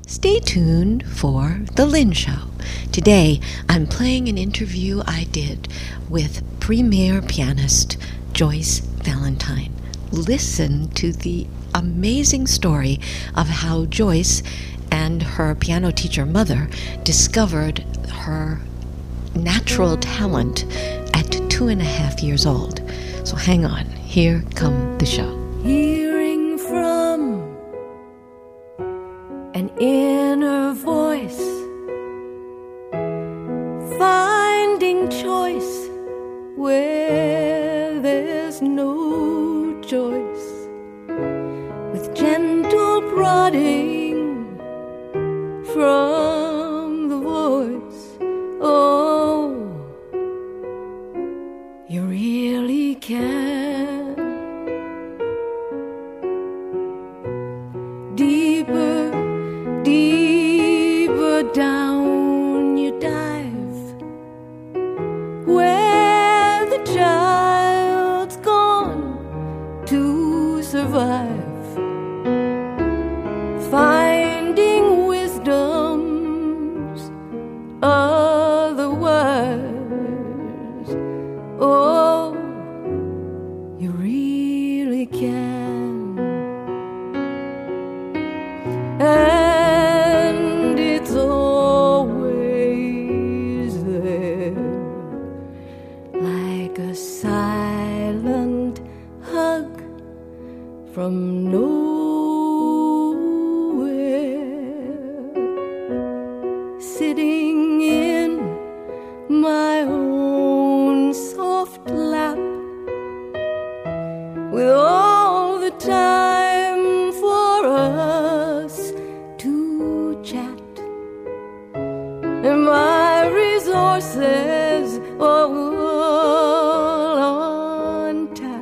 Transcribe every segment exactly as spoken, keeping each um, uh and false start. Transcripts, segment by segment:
Stay tuned for The Lynn Show. Today, I'm playing an interview I did with premier pianist Joyce Valentine. Listen to the amazing story of how Joyce and her piano teacher mother discovered her natural talent at two and a half years old. So hang on, here come the show. Hearing from an inner voice, finding choice where there's no choice, with gentle prodding from the voice. Oh, you really can. Deeper, deeper down you dive, where the child's gone to survive, finding wisdom's otherwise. Oh, you really can. And it's always there, like a silent hug from nowhere, sitting in my own soft lap, with all the time for us to chat, and my resources all on tap.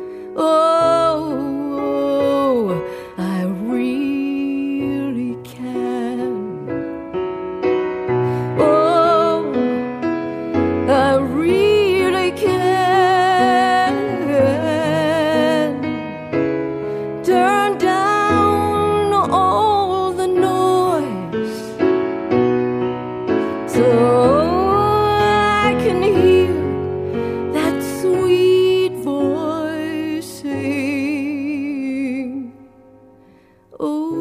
Oh, I really can. Oh, I really can. Turn down all the noise so I can hear that sweet voice sing. Oh,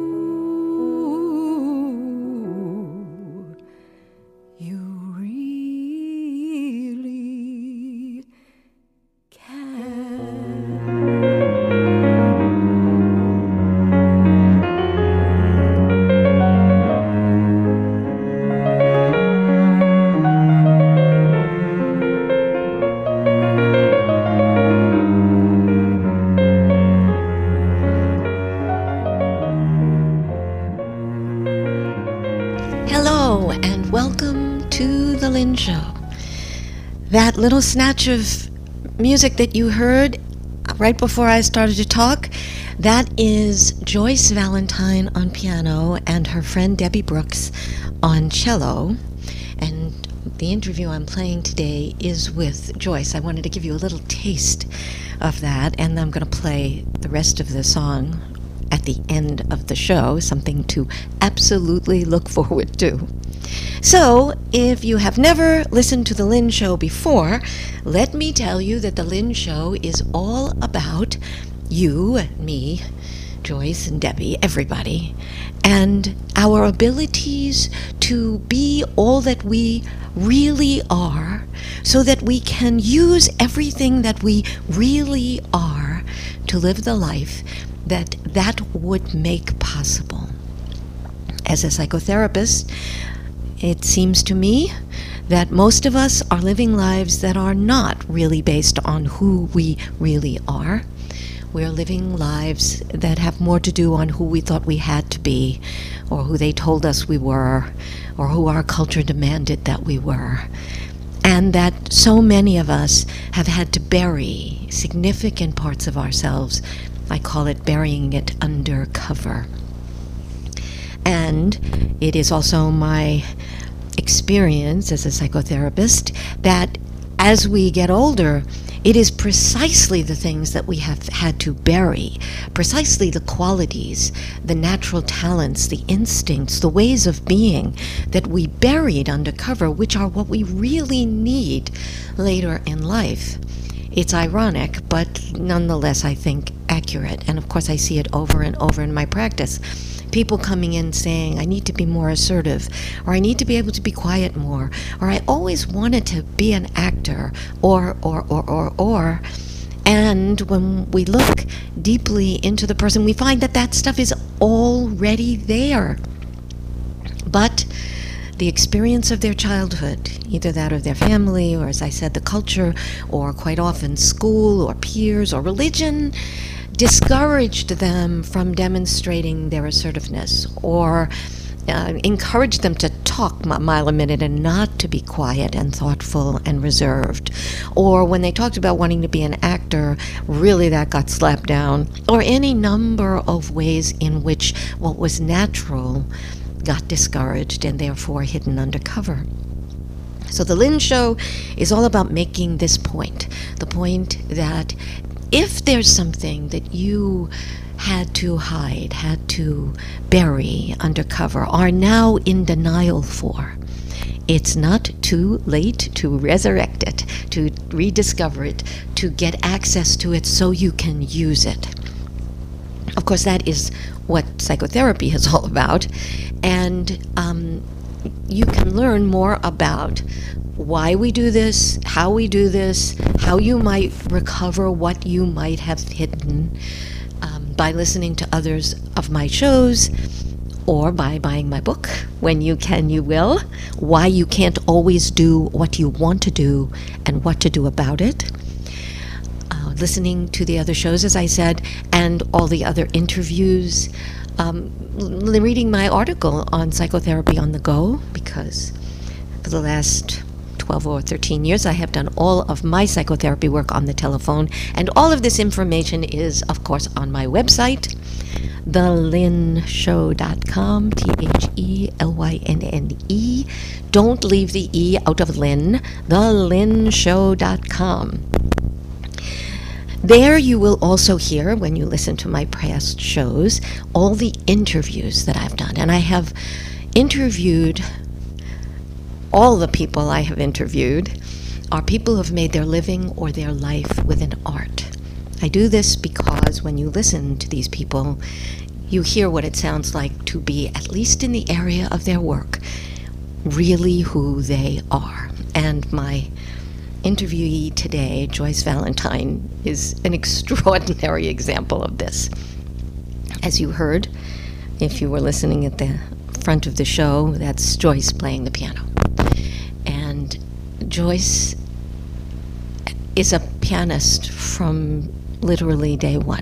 you really can. Hello, and welcome to The Lynn Show. That little snatch of music that you heard right before I started to talk, that is Joyce Valentine on piano and her friend Debbie Brooks on cello. And the interview I'm playing today is with Joyce. I wanted to give you a little taste of that, and then I'm going to play the rest of the song at the end of the show, something to absolutely look forward to. So, if you have never listened to The Lynn Show before, let me tell you that The Lynn Show is all about you, me, Joyce and Debbie, everybody, and our abilities to be all that we really are, so that we can use everything that we really are to live the life that that would make possible. As a psychotherapist, it seems to me that most of us are living lives that are not really based on who we really are. We're living lives that have more to do on who we thought we had to be, or who they told us we were, or who our culture demanded that we were. And that so many of us have had to bury significant parts of ourselves. I call it burying it under cover. And it is also my experience as a psychotherapist that as we get older, It is precisely the things that we have had to bury, precisely the qualities, the natural talents, the instincts, the ways of being that we buried under cover, which are what we really need later in life. It's ironic, but nonetheless, I think, accurate. And of course, I see it over and over in my practice. People coming in saying, I need to be more assertive, or I need to be able to be quiet more, or I always wanted to be an actor, or, or, or, or, or. And when we look deeply into the person, we find that that stuff is already there. But the experience of their childhood, either that of their family, or as I said, the culture, or quite often school, or peers, or religion, discouraged them from demonstrating their assertiveness, or uh, encouraged them to talk a mile a minute and not to be quiet and thoughtful and reserved. Or when they talked about wanting to be an actor, really that got slapped down. Or any number of ways in which what was natural got discouraged and therefore hidden under cover. So the Lynn Show is all about making this point, the point that if there's something that you had to hide, had to bury under cover, are now in denial for, it's not too late to resurrect it, to rediscover it, to get access to it so you can use it. Of course, that is what psychotherapy is all about, and um, you can learn more about why we do this, how we do this, how you might recover what you might have hidden um, by listening to others of my shows, or by buying my book, When You Can, You Will, Why You Can't Always Do What You Want to Do and What to Do About It. Uh, listening to the other shows, as I said, and all the other interviews. Um, reading my article on Psychotherapy on the Go, because for the last twelve or thirteen years, I have done all of my psychotherapy work on the telephone, and all of this information is, of course, on my website, the lynn show dot com, T H E L Y N N E. Don't leave the E out of Lynn, the lynn show dot com. There you will also hear, when you listen to my past shows, all the interviews that I've done. And I have interviewed, all the people I have interviewed are people who have made their living or their life within art. I do this because when you listen to these people, you hear what it sounds like to be, at least in the area of their work, really who they are. And my interviewee today, Joyce Valentine, is an extraordinary example of this. As you heard, if you were listening at the front of the show, that's Joyce playing the piano. And Joyce is a pianist from literally day one.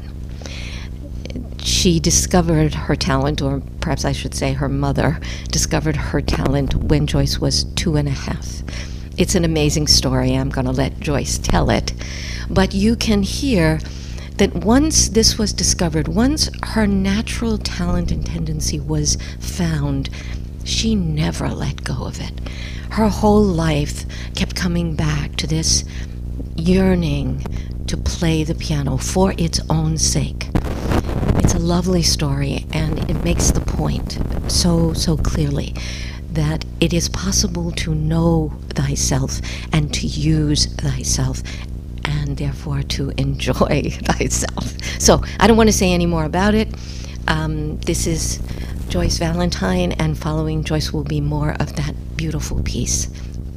She discovered her talent, or perhaps I should say her mother discovered her talent when Joyce was two and a half. It's an amazing story. I'm going to let Joyce tell it. But you can hear that once this was discovered, once her natural talent and tendency was found, she never let go of it. Her whole life kept coming back to this yearning to play the piano for its own sake. It's a lovely story, and it makes the point so, so clearly that it is possible to know thyself and to use thyself, and therefore to enjoy thyself. So I don't want to say any more about it. Um, this is Joyce Valentine, and following Joyce will be more of that beautiful piece.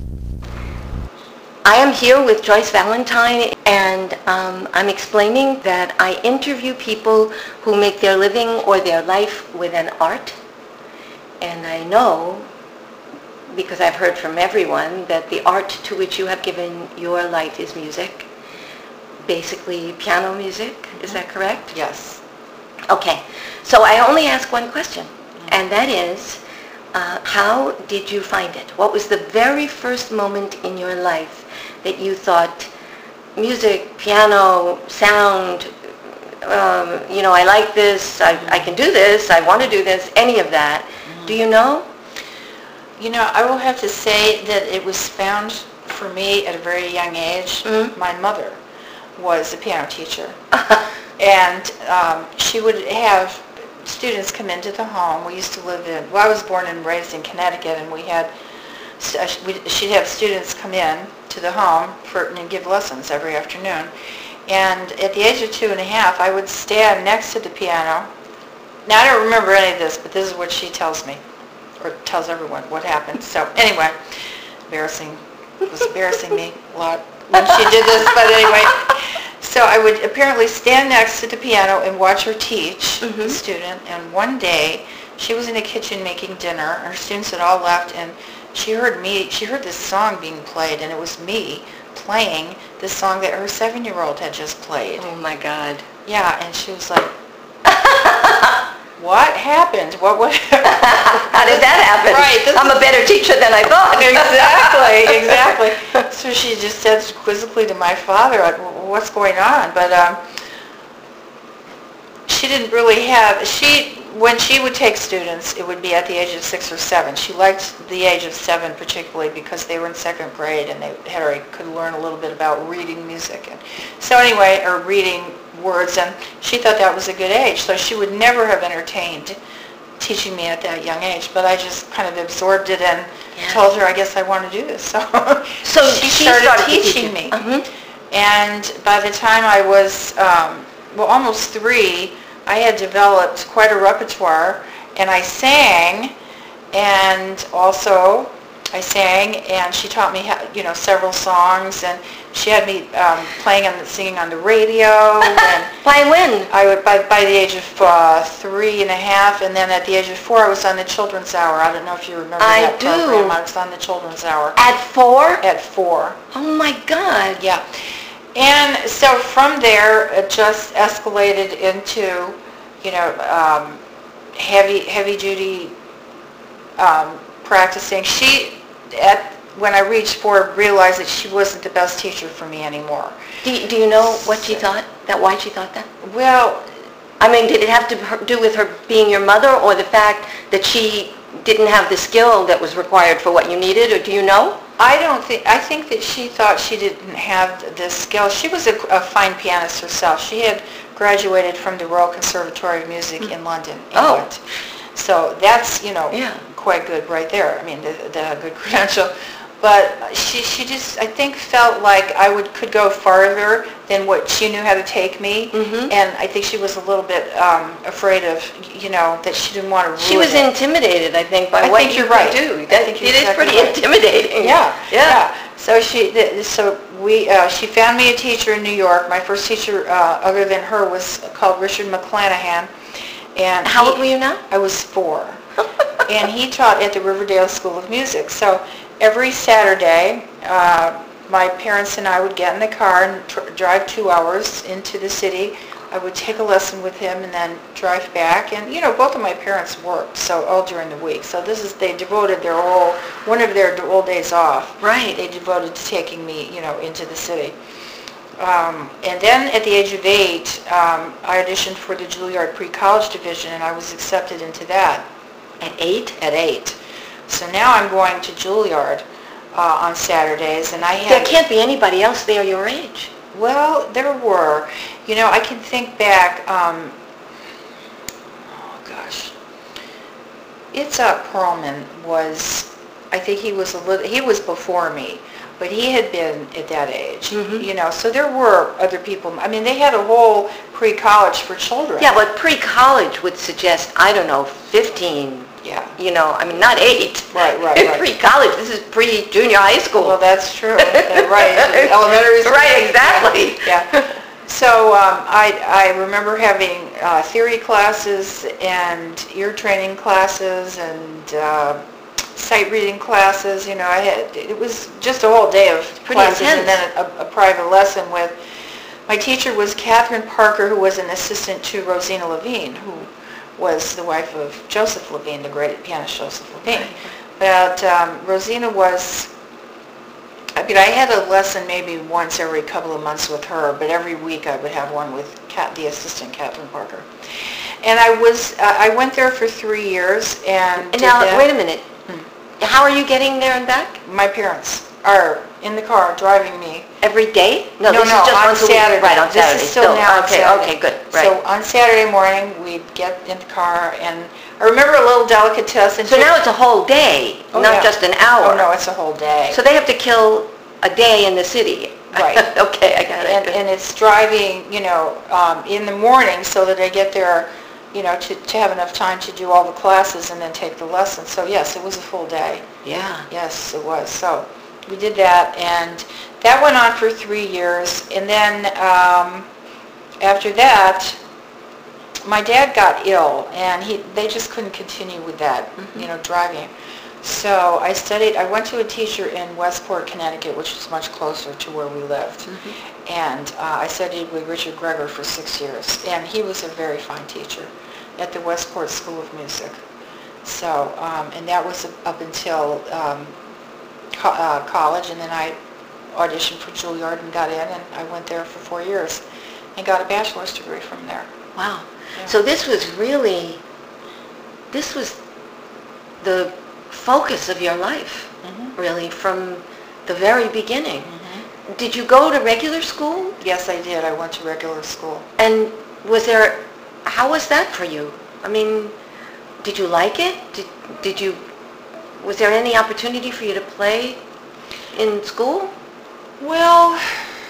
I am here with Joyce Valentine, and um, I'm explaining that I interview people who make their living or their life within art. And I know, because I've heard from everyone, that the art to which you have given your life is music. Basically piano music, is that correct? Yes. Okay, so I only ask one question, and that is, uh, how did you find it? What was the very first moment in your life that you thought, music, piano, sound, um, you know, I like this, I, I can do this, I want to do this, any of that? Mm-hmm. Do you know? You know, I will have to say that it was found for me at a very young age. Mm-hmm. My mother was a piano teacher. And um, she would have students come into the home. We used to live in, well, I was born and raised in Connecticut, and we had, we, she'd have students come in to the home for, and give lessons every afternoon. And at the age of two and a half, I would stand next to the piano. Now, I don't remember any of this, but this is what she tells me, or tells everyone what happened. So anyway, embarrassing. It was embarrassing me a lot when she did this, but anyway. So I would apparently stand next to the piano and watch her teach Mm-hmm. the student. And one day, she was in the kitchen making dinner. Her students had all left, and she heard me. She heard this song being played, and it was me playing the song that her seven-year-old had just played. Oh my God. Yeah, and she was like, "What happened? What? What? How did that happen? Right. this I'm a is- better teacher than I thought. Exactly, exactly. So she just said quizzically to my father, like, "What's going on?" But um, she didn't really have, she, when she would take students, it would be at the age of six or seven. She liked the age of seven particularly because they were in second grade and they had already could learn a little bit about reading music. And so anyway, or reading words, and she thought that was a good age. So she would never have entertained teaching me at that young age, but I just kind of absorbed it and Yeah. told her, I guess I want to do this. So, So she, she started, started to teach teaching you. me. Mhm. And by the time I was, um, well, almost three, I had developed quite a repertoire, and I sang, and also I sang, and she taught me, how, you know, several songs, and she had me um, playing and singing on the radio. And By when? I would, by, by the age of uh, three and a half, and then at the age of four, I was on the Children's Hour. I don't know if you remember I that do. program. I was on the Children's Hour At four? at four. Oh my God. Yeah. And so from there, it just escalated into, you know, um, heavy, heavy-duty um, practicing. She, at when I reached four, realized that she wasn't the best teacher for me anymore. Do you, do you know what she thought? That why she thought that? Well, I mean, did it have to her- do with her being your mother, or the fact that she didn't have the skill that was required for what you needed, or do you know? I don't think, I think that she thought she didn't have this skill. She was a, a fine pianist herself. She had graduated from the Royal Conservatory of Music in London, Oh. England. So that's, you know, Yeah. quite good right there. I mean, the, the good credential. But she, she just, I think, felt like I would could go farther than what she knew how to take me. Mhm. And I think she was a little bit um, afraid of, you know, that she didn't want to ruin She was it. intimidated, I think, by I what think you you're could right. do. I That, think you're it is exactly pretty right. intimidating. Yeah, Yeah. So she, th- so we, uh, she found me a teacher in New York. My first teacher, uh, other than her, was called Richard McClanahan. And How he- old were you now? I was four. And he taught at the Riverdale School of Music. So every Saturday, uh, my parents and I would get in the car and tr- drive two hours into the city. I would take a lesson with him and then drive back. And, you know, both of my parents worked, so all during the week. So this is, they devoted their whole, one of their old days off. Right. They devoted to taking me, you know, into the city. Um, and then at the age of eight, um, I auditioned for the Juilliard Pre-College Division, and I was accepted into that. At eight? At eight. So now I'm going to Juilliard uh, on Saturdays, and I There had... can't be anybody else there your age. Well, there were. You know, I can think back, um, oh gosh, Itzhak Perlman was, I think he was a little, he was before me, but he had been at that age, Mhm. you know, so there were other people. I mean, they had a whole pre-college for children. Yeah, but pre-college would suggest, I don't know, fifteen, Yeah. you know, I mean, not eight. Right, right, right. Pre-college, this is pre-junior high school. Well, that's true. Yeah, right. Elementary school. Right, exactly. Yeah. So um, I, I remember having uh, theory classes and ear training classes and uh, sight reading classes. You know, I had, it was just a whole day of Pretty classes and intense. then a, a private lesson with, my teacher was Catherine Parker, who was an assistant to Rosina Levine, who was the wife of Joseph Levine, the great pianist Joseph Levine. But um, Rosina was, I mean, I had a lesson maybe once every couple of months with her, but every week I would have one with Kat, the assistant, Catherine Parker. And I was, uh, I went there for three years and And did now, that. wait a minute. How are you getting there and back? My parents are, in the car driving me. Every day? No, No, this no, is just on once a week. Saturday. Right, on This is Saturday. still now on Okay, Saturday. okay, good, right. So on Saturday morning, we'd get in the car, and I remember a little delicatessen. So now it's a whole day, Oh, not yeah. just an hour. Oh, no, it's a whole day. So they have to kill a day in the city. Right. Okay, I got it. And, and it's driving, you know, um, in the morning so that I get there, you know, to, to have enough time to do all the classes and then take the lessons. So yes, it was a full day. Yeah. Yes, it was. So we did that, and that went on for three years. And then um, after that, my dad got ill, and he they just couldn't continue with that, mm-hmm. you know, driving. So I studied, I went to a teacher in Westport, Connecticut, which is much closer to where we lived. Mm-hmm. And uh, I studied with Richard Greger for six years. And he was a very fine teacher at the Westport School of Music. So, um, and that was up until um, co- uh, college. And then I auditioned for Juilliard and got in. And I went there for four years and got a bachelor's degree from there. Wow. Yeah. So this was really, this was the focus of your life, mm-hmm. really, from the very beginning. Mm-hmm. Did you go to regular school? Yes, I did. I went to regular school. And was there, how was that for you? I mean, did you like it? Did, did you, was there any opportunity for you to play in school? Well,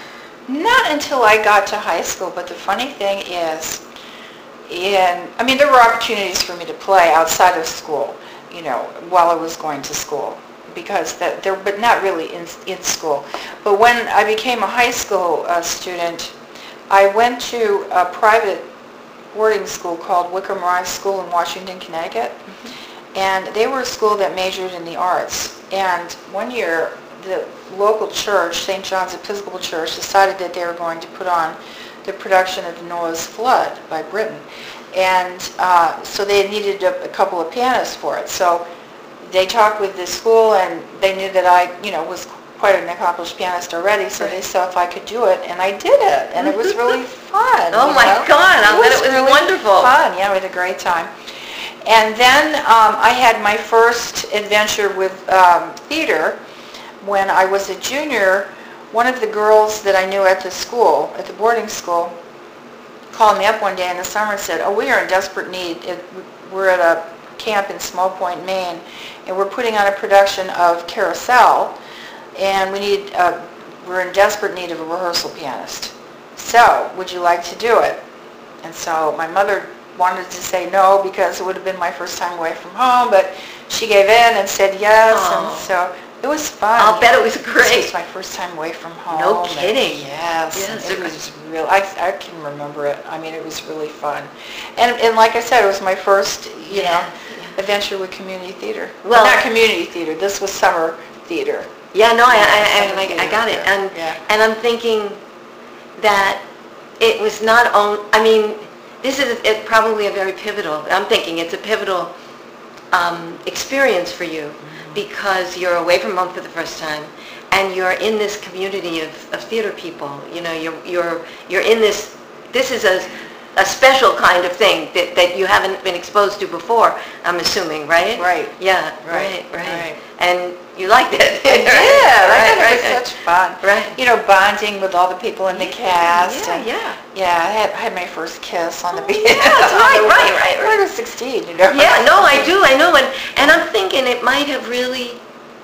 not until I got to high school, but the funny thing is, in, I mean, there were opportunities for me to play outside of school, you know, while I was going to school, because that there, but not really in in school. But when I became a high school uh, student, I went to a private boarding school called Wickham Rise School in Washington, Connecticut, mm-hmm. and they were a school that majored in the arts. And one year, the local church, Saint John's Episcopal Church, decided that they were going to put on the production of Noah's Flood by Britten. And uh, so they needed a, a couple of pianists for it. So they talked with the school, and they knew that I, you know, was quite an accomplished pianist already. So right. they saw if I could do it, and I did it, and it was really fun. Oh my know? God! I bet it was really wonderful. Fun, yeah, we had a great time. And then um, I had my first adventure with um, theater when I was a junior. One of the girls that I knew at the school, at the boarding school, called me up one day in the summer and said, oh, we are in desperate need. It, we're at a camp in Small Point, Maine, and we're putting on a production of Carousel, and we need, uh, we're in desperate need of a rehearsal pianist. So, would you like to do it? And so my mother wanted to say no because it would have been my first time away from home, but she gave in and said yes, oh. and so it was fun. I'll bet it was great. This was my first time away from home. No kidding. And yes, yes it was real. I, I can remember it. I mean, it was really fun. And and like I said, it was my first, you yeah, know, yeah. adventure with community theater. Well, well, not community theater. This was summer theater. Yeah, no, yeah, I, I, I, I got it. And yeah. and I'm thinking that it was not only, I mean, this is it, probably a very pivotal, I'm thinking it's a pivotal um, experience for you. Because you're away from home for the first time, and you're in this community of, of theater people. You know, you're you're you're in this. This is a a special kind of thing that, that you haven't been exposed to before. I'm assuming, right? Right. Yeah. Right. Right. Right. right. And you liked it. I did. right, I thought right, it was right. such fun. Right. You know, bonding with all the people in the cast. Yeah. and, Yeah. Yeah. I had I had my first kiss on the Oh, beach. yes, right, right, right, right. I was sixteen. You know. Yeah, no, I do, I know, and, and I'm thinking it might have really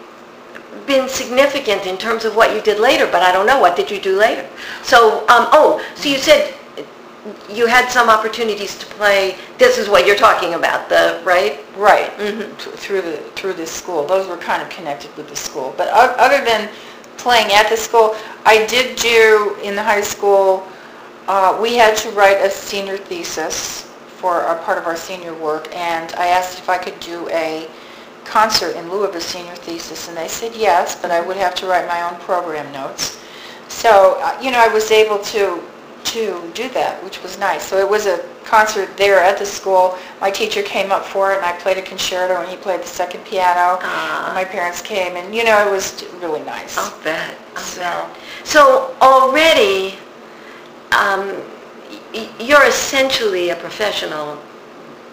been significant in terms of what you did later, but I don't know, what did you do later? So, um, oh, so you said you had some opportunities to play, this is what you're talking about, the, right? Right, mm-hmm. through the through this school. Those were kind of connected with the school. But other than playing at the school, I did do, in the high school, uh, we had to write a senior thesis for a part of our senior work, and I asked if I could do a concert in lieu of a senior thesis, and they said yes, but I would have to write my own program notes. So, uh, you know, I was able to to do that, which was nice. So it was a concert there at the school. My teacher came up for it, and I played a concerto, and he played the second piano. Uh, and my parents came, and, you know, it was really nice. I'll bet. I'll so, bet. So already, um, y- you're essentially a professional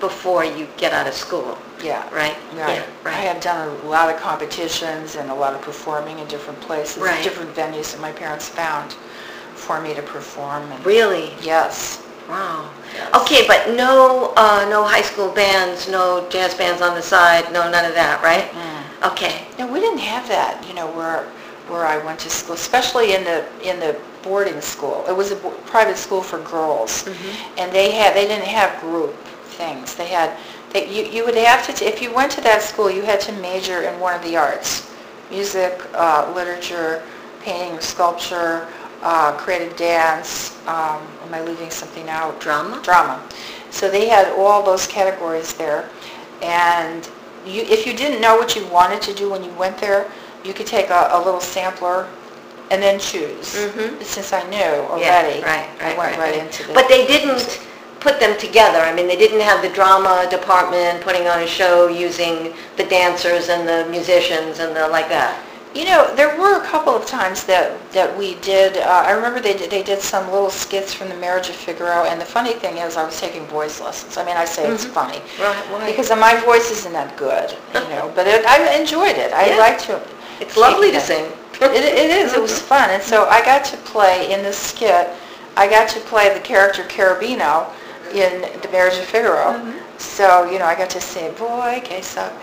before you get out of school, Yeah. right? Right. Yeah, right. I had done a lot of competitions and a lot of performing in different places, Right. different venues that my parents found for me to perform. And Really? yes. Wow. Yes. Okay, but no, uh, no high school bands, no jazz bands on the side, no none of that, right? Mm. Okay. No, we didn't have that, you know, where where I went to school, especially in the in the boarding school. It was a bo- private school for girls, Mm-hmm. and they had they didn't have group things. They had they, you you would have to t- if you went to that school, you had to major in one of the arts, music, uh, literature, painting, sculpture, uh, creative dance. Um, am I leaving something out? Drama? Drama. So they had all those categories there, and you, if you didn't know what you wanted to do when you went there, you could take a, a little sampler and then choose. Mhm. Since I knew already, Yeah, right, I right, went right, right right. into the... But they didn't put them together. I mean, they didn't have the drama department putting on a show using the dancers and the musicians and the like that. You know, there were a couple of times that, that we did, uh, I remember they did, they did some little skits from the Marriage of Figaro, and the funny thing is I was taking voice lessons. I mean, I say it's Mhm. funny. Right, why? Because my voice isn't that good, you know, but it, I enjoyed it. I Yeah. liked to... It's lovely to it. sing. It, it is. It was fun. And so I got to play in this skit, I got to play the character Carabino in The Marriage of Figaro. Mm-hmm. So, you know, I got to say, "Voi che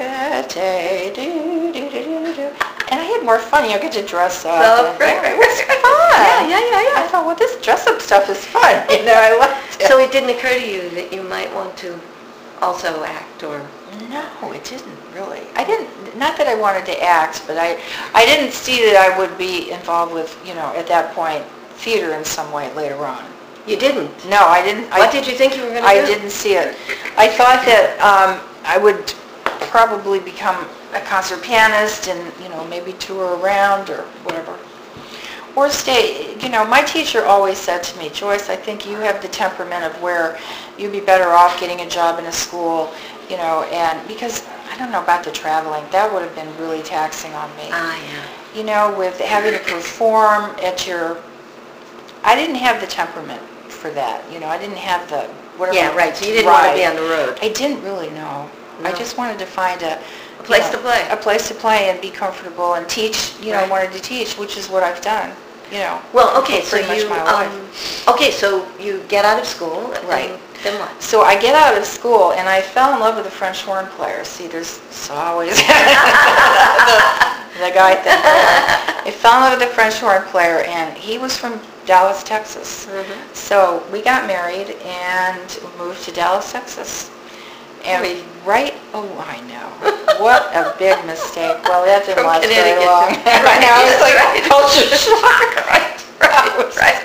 sapete, do, do, do, do, do." And I had more fun. You know, I get to dress up. So, and- right, right, it was right. fun. Yeah, yeah, yeah, yeah. I thought, well, this dress-up stuff is fun. You know, I liked it. So it didn't occur to you that you might want to also act or... No, it didn't really. I didn't, not that I wanted to act, but I, I didn't see that I would be involved with, you know, at that point, theater in some way later on. You didn't? No, I didn't. What I, did you think you were going to do? I didn't see it. I thought that um, I would probably become a concert pianist and, you know, maybe tour around or whatever. Or stay, you know, my teacher always said to me, "Joyce, I think you have the temperament of where you'd be better off getting a job in a school, you know," and because, I don't know about the traveling, that would have been really taxing on me. Ah, yeah. You know, with having to perform at your, I didn't have the temperament for that, you know, I didn't have the, whatever. Yeah, right, so you didn't want to be drive. on the road. I didn't really know. I No. just wanted to find a... A place you know, to play. A place to play and be comfortable and teach, you know, Right. wanted to teach, which is what I've done, you know. Well, okay, for so pretty you, much my life. um, okay, so you get out of school, and Right. then what? So I get out of school and I fell in love with a French horn player. See, there's it's always the, the guy thing. I fell in love with a French horn player, and he was from Dallas, Texas. Mhm. So we got married and moved to Dallas, Texas. And Wait. right, oh, I know. What a big mistake. Well, that didn't From last very Connecticut long. to- I Right, know, it was yes, like right. a culture shock. Right, right, right.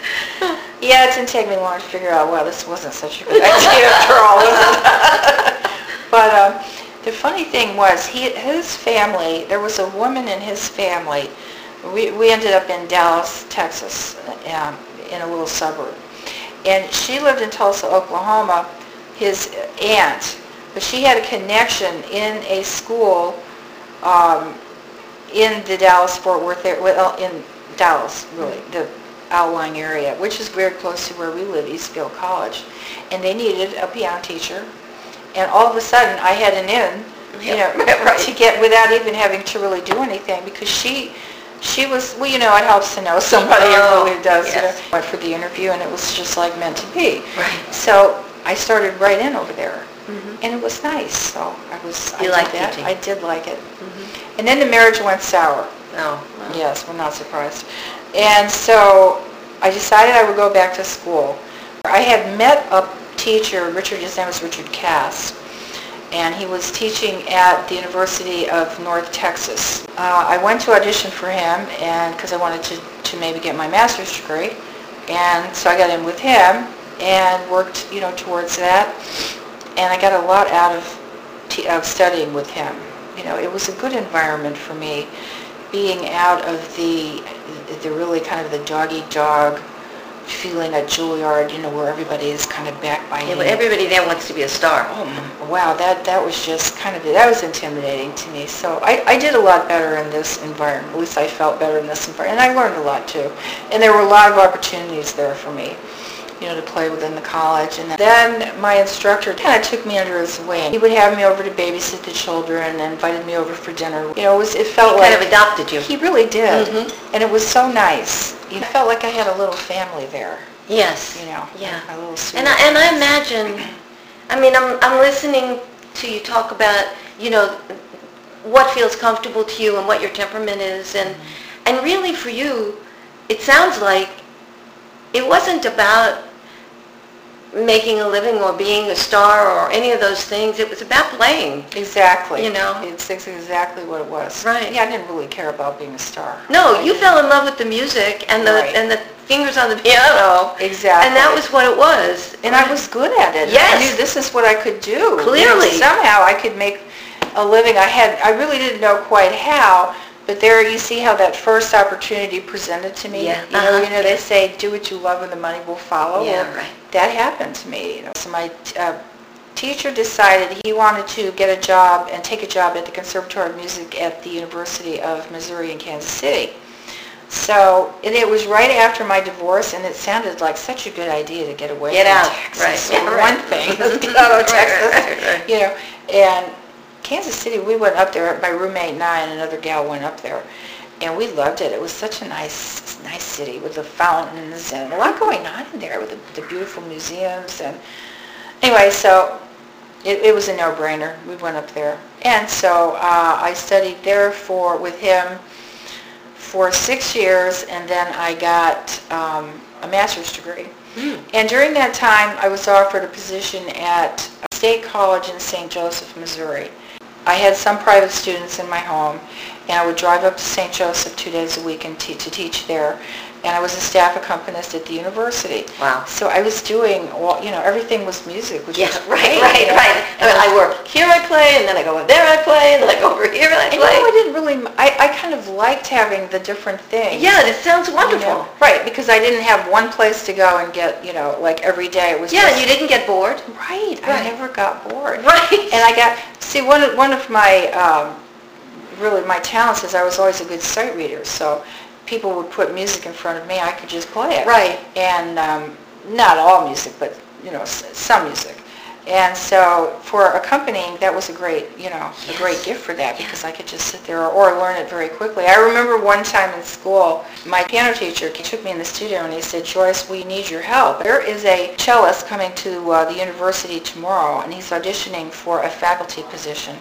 Yeah, it didn't take me long to figure out, well, this wasn't such a good idea after all, was it? But um, the funny thing was, he, his family, there was a woman in his family. We, we ended up in Dallas, Texas, um, in a little suburb. And she lived in Tulsa, Oklahoma, his aunt. But she had a connection in a school um, in the Dallas-Fort Worth area, well, in Dallas, really, the outlying area, which is very close to where we live, Eastfield College. And they needed a piano teacher. And all of a sudden, I had an in, you know, Right. to get without even having to really do anything, because she, she was, well, you know, it helps to know somebody. Oh, It really does. You yes. know. Went for the interview, and it was just like meant to be. Right. So I started right in over there, Mhm. and it was nice. So I was. You I liked did that. teaching. I did like it. Mhm. And then the marriage went sour. Oh, wow. Yes, we're not surprised. And so I decided I would go back to school. I had met a teacher, Richard, his name was Richard Cass, and he was teaching at the University of North Texas. Uh, I went to audition for him, and because I wanted to, to maybe get my master's degree, and so I got in with him and worked, you know, towards that, and I got a lot out of, t- of studying with him. You know, it was a good environment for me, being out of the, the really kind of the dog-eat-dog feeling at Juilliard, you know, where everybody is kind of backed by Yeah, you. but everybody there wants to be a star. Oh, m- wow, that, that was just kind of, that was intimidating to me. So I, I did a lot better in this environment. At least I felt better in this environment. And I learned a lot, too. And there were a lot of opportunities there for me. you know, to play within the college. And then my instructor kind of took me under his wing. He would have me over to babysit the children and invited me over for dinner. You know, it was, it felt he like... kind of adopted you. He really did. Mm-hmm. And it was so nice. You know, I felt like I had a little family there. Yes. You know, yeah. a little sweet. And I, and I imagine, I mean, I'm, I'm listening to you talk about, you know, what feels comfortable to you and what your temperament is. And, mm-hmm. and really for you, it sounds like it wasn't about making a living or being a star or any of those things. It was about playing. Exactly. You know? It's exactly what it was. Right. Yeah, I didn't really care about being a star. No, I you didn't. fell in love with the music and the Right. and the fingers on the piano. Exactly. And that was what it was. And I was good at it. Yes. I knew this is what I could do. Clearly. You know, somehow I could make a living. I had, I really didn't know quite how, but there you see how that first opportunity presented to me. Yeah. You know, Uh-huh. you know, they say, do what you love and the money will follow. Yeah, Well, right. That happened to me. You know, so my uh, teacher decided he wanted to get a job and take a job at the Conservatory of Music at the University of Missouri in Kansas City. So, and it was right after my divorce, and it sounded like such a good idea to get away Get from out. Texas. Right. For Yeah, one right. thing, let's get out of Texas. Right, right, right. You know, and Kansas City, we went up there. My roommate and I and another gal went up there, and we loved it. It was such a nice, nice city with the fountains and a lot going on in there with the, the beautiful museums. And anyway, so it, it was a no-brainer. We went up there, and so uh, I studied there for with him for six years, and then I got um, a master's degree. Mm. And during that time, I was offered a position at State College in Saint Joseph, Missouri. I had some private students in my home, and I would drive up to Saint Joseph two days a week and te- to teach there. And I was a staff accompanist at the university. Wow. So I was doing, well, you know, everything was music, which Yeah, was right, great, right, you know. right. And I work here, I play, and then I go over there, I play, and then I go over here, and I And you play. know, I didn't really, I, I kind of liked having the different things. Yeah, it sounds wonderful. You know, right, because I didn't have one place to go and get, you know, like every day. It was Yeah, just, and you didn't get bored. Right, Right. I never got bored. Right. And I got, see, one of, one of my, um, really my talents is I was always a good sight reader. So people would put music in front of me, I could just play it. Right. And um, not all music, but, you know, s- some music. And so for accompanying, that was a great, you know, Yes. a great gift for that because I could just sit there or, or learn it very quickly. I remember one time in school, my piano teacher took me in the studio and he said, Joyce, we need your help. There is a cellist coming to uh, the university tomorrow, and he's auditioning for a faculty position.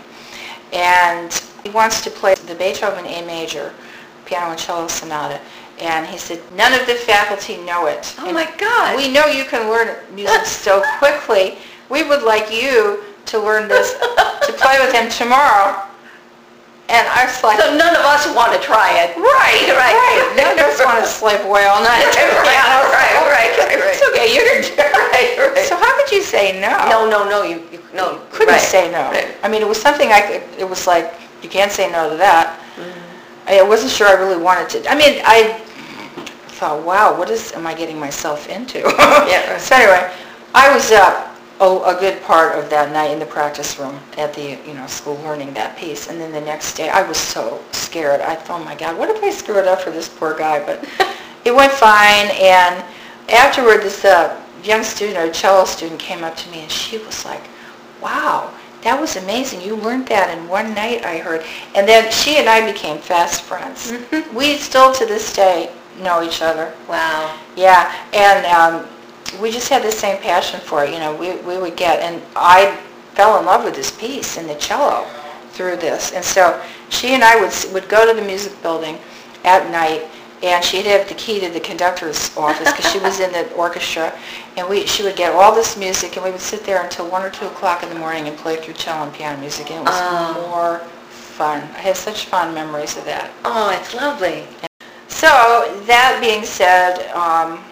And he wants to play the Beethoven A major, piano and cello sonata. And he said, none of the faculty know it. Oh And my God. we know you can learn music so quickly. We would like you to learn this, to play with him tomorrow. And I was like, So none of us want to try it. right, right. right. None of us want to slave away all night. Right, right, right, right, right. It's okay, you can do it. Right, right. So how could you say no? No, no, no, you, you no. Couldn't right. say no. Right. I mean, it was something I could, it was like, you can't say no to that. Mm-hmm. I wasn't sure I really wanted to. I mean, I thought, wow, what is, am I getting myself into? Yeah, right. So anyway, I was up a, a good part of that night in the practice room at the, you know, school learning that piece. And then the next day, I was so scared. I thought, oh my God, what if I screw it up for this poor guy? But it went fine. And afterward, this uh, young student, a cello student, came up to me and she was like, wow, that was amazing. You learned that in one night, I heard. And then she and I became fast friends. Mm-hmm. We still to this day know each other. Wow. Yeah, and um, we just had the same passion for it. You know, we, we would get, and I fell in love with this piece and the cello through this. And so she and I would would go to the music building at night, and she'd have the key to the conductor's office because she was in the orchestra, and we she would get all this music, and we would sit there until one or two o'clock in the morning and play through cello and piano music, and it was Oh. more fun. I have such fond memories of that. Oh, it's lovely. So that being said, um,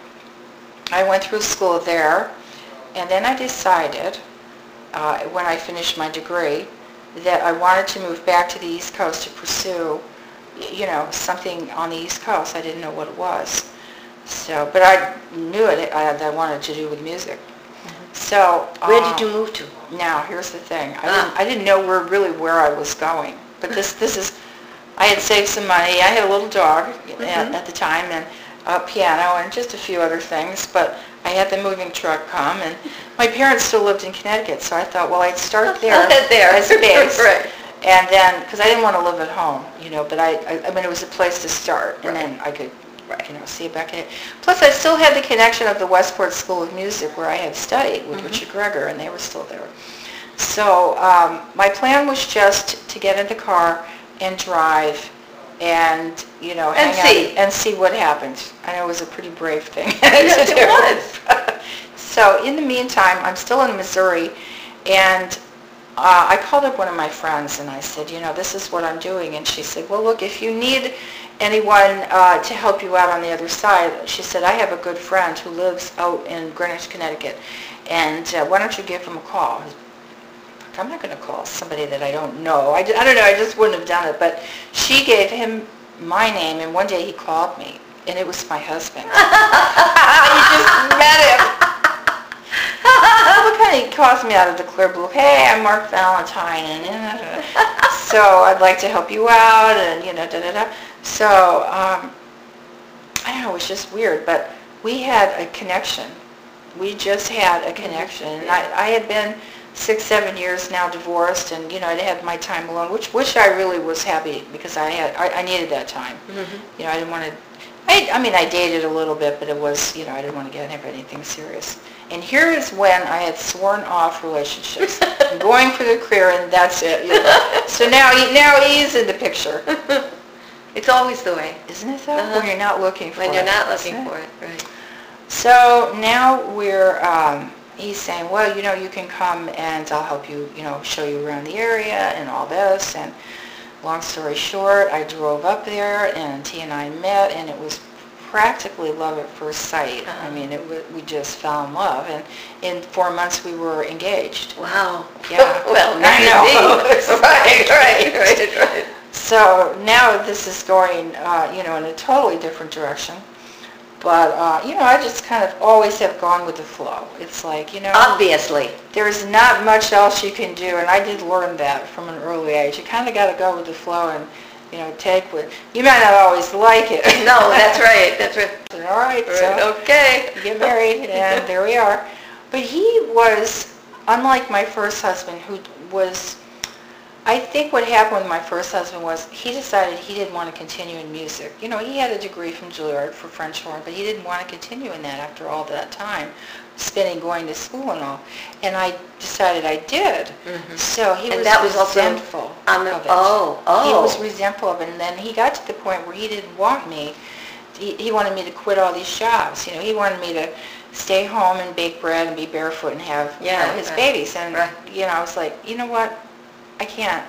I went through school there, and then I decided, uh, when I finished my degree, that I wanted to move back to the East Coast to pursue, you know, something on the East Coast. I didn't know what it was. So, but I knew it, I, that I wanted to do with music. Mm-hmm. So, Where um, did you move to? Now, here's the thing. I, Ah. didn't, I didn't know where really where I was going. But this this is, I had saved some money. I had a little dog Mm-hmm. at, at the time and a piano and just a few other things. But I had the moving truck come, and my parents still lived in Connecticut, so I thought, well, I'd start there, there. as a base. Right. And then, because I didn't want to live at home, you know, but I, I, I mean, it was a place to start, and Right. then I could, you know, see it back in. Plus, I still had the connection of the Westport School of Music, where I had studied with Mm-hmm. Richard Greger, and they were still there. So um, my plan was just to get in the car and drive, and you know, And hang see. out and see what happens. I know it was a pretty brave thing. Yes, to it do. was. So in the meantime, I'm still in Missouri, and uh, I called up one of my friends and I said, you know, this is what I'm doing. And she said, well, look, if you need anyone uh, to help you out on the other side, she said, I have a good friend who lives out in Greenwich, Connecticut, and uh, why don't you give him a call? I'm not going to call somebody that I don't know. I, I don't know, I just wouldn't have done it. But she gave him my name, and one day he called me, and it was my husband. You just met him. Look, he calls me out of the clear blue. Hey, I'm Mark Valentine, and uh, so I'd like to help you out, and you know, da da da. So um, I don't know, it was just weird, but we had a connection. We just had a connection, and I, I had been six, seven years now divorced, and you know, I had my time alone, which which I really was happy because I had I, I needed that time. Mm-hmm. You know, I didn't want to. I, I mean, I dated a little bit, but it was, you know, I didn't want to get into anything serious. And here is when I had sworn off relationships. I'm going for the career, and that's it. You know. So now, he, now he's in the picture. It's always the way. Isn't it though? Uh-huh. When you're not looking for it. When you're not isn't looking it? for it, right. So now we're, um, he's saying, well, you know, you can come and I'll help you, you know, show you around the area and all this. And long story short, I drove up there and he and I met, and it was practically love at first sight. Uh-huh. I mean, it w- we just fell in love, and in four months we were engaged. Wow. Yeah. Well, I nice know. indeed. Right, right, right, right. So now this is going, uh, you know, in a totally different direction. But, uh, you know, I just kind of always have gone with the flow. It's like, you know, Obviously. there's not much else you can do, and I did learn that from an early age. You kind of got to go with the flow and, you know, take what, you might not always like it. No, that's right, that's right. All right, so Right, okay. get married, and there we are. But he was, unlike my first husband, who was, I think what happened with my first husband was he decided he didn't want to continue in music. You know, he had a degree from Juilliard for French horn, but he didn't want to continue in that after all that time, spending going to school and all. And I decided I did. Mm-hmm. So he And was that was also resentful on the- of it. oh, oh. He was resentful of it, and then he got to the point where he didn't want me. He, he wanted me to quit all these jobs. You know, he wanted me to stay home and bake bread and be barefoot and have Yeah, you know, his right. babies. And, Right. you know, I was like, you know what? I can't.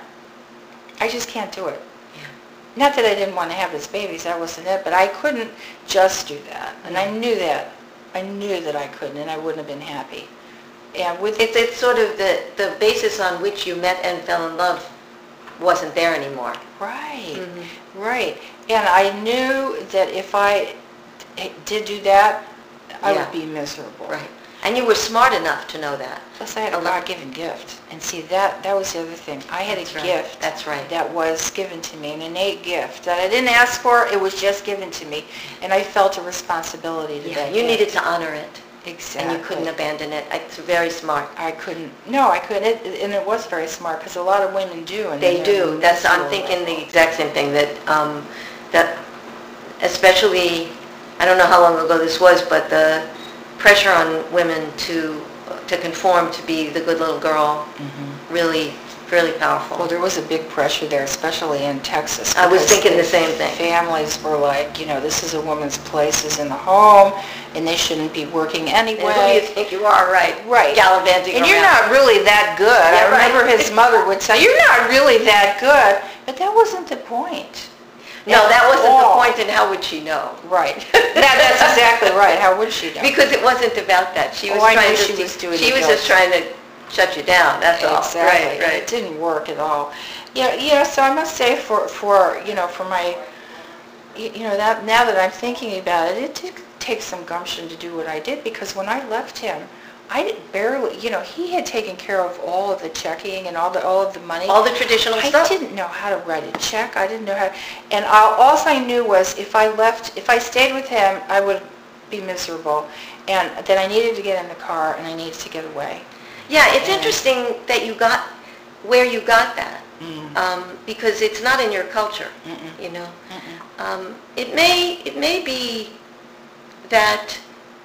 I just can't do it. Yeah. Not that I didn't want to have his babies, that wasn't it, but I couldn't just do that. And I knew that. I knew that I couldn't, and I wouldn't have been happy. And with It's, it's sort of the, the basis on which you met and fell in love wasn't there anymore. Right, Mm-hmm. right. And I knew that if I did do that, I Yeah. would be miserable. Right. And you were smart enough to know that. Plus, I had a A lot- God-given gift. And see, that that was the other thing. I had That's a right. gift That's right. that was given to me, an innate gift that I didn't ask for. It was just given to me. And I felt a responsibility to Yeah, that you gift. needed to honor it. Exactly. And you couldn't abandon it. It's very smart. I couldn't. No, I couldn't. It, and it was very smart because a lot of women do. And They they're do. That's, I'm miserable. thinking the exact same thing, that, um, that especially, I don't know how long ago this was, but the pressure on women to, to conform to be the good little girl, really, really powerful. Well, there was a big pressure there, especially in Texas. I was because thinking the same thing. Families were like, you know, this is a woman's place, is in the home, and they shouldn't be working anyway. And who do you think you are, right? Right. Gallivanting And around. you're not really that good. Yeah, I remember right. his mother would say, you're not really that good. But that wasn't the point. No, At that wasn't all. the point, and how would she know? Right. That, that's exactly right. How would she know? Because it wasn't about that. She was Oh, I trying knew to she was doing she the was guilt. just trying to shut you down. That's all. Exactly. Right, It right. didn't work at all. Yeah, yeah. So I must say, for for you know, for my, you you know, that now that I'm thinking about it, it did take some gumption to do what I did, because when I left him, I did barely, you know, he had taken care of all of the checking and all the all of the money. All the traditional I stuff. didn't know how to write a check. I didn't know how, and all, all I knew was if I left, if I stayed with him, I would be miserable. and that I needed to get in the car and I needed to get away. Yeah, it's And- interesting that you got where you got that, Mm. um, because it's not in your culture. Mm-mm. You know, Mm-mm. um, it may it may be that